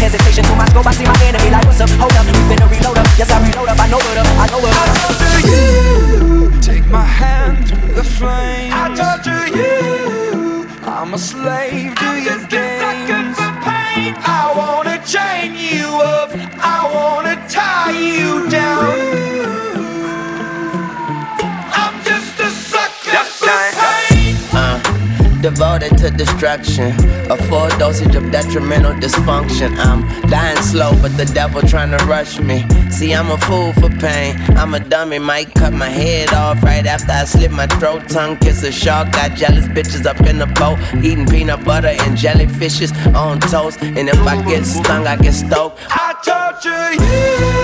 hesitation. Through my scope, I see my enemy like, what's up? Hold up, we finna reload up. Yes, I reload up. I know what up. I know what up. I torture you. Take my hand through the flames. I torture you. I'm a slave to your games. I wanna chain you up. I wanna tie you down. I'm just a sucker for pain. Devoted to destruction, a full dosage of detrimental dysfunction. I'm dying slow, but the devil trying to rush me. See, I'm a fool for pain. I'm a dummy, might cut my head off right after I slit my throat. Tongue kiss a shark, got jealous bitches up in the boat, eating peanut butter and jellyfishes on toast. And if I get stung, I get stoked. I torture you.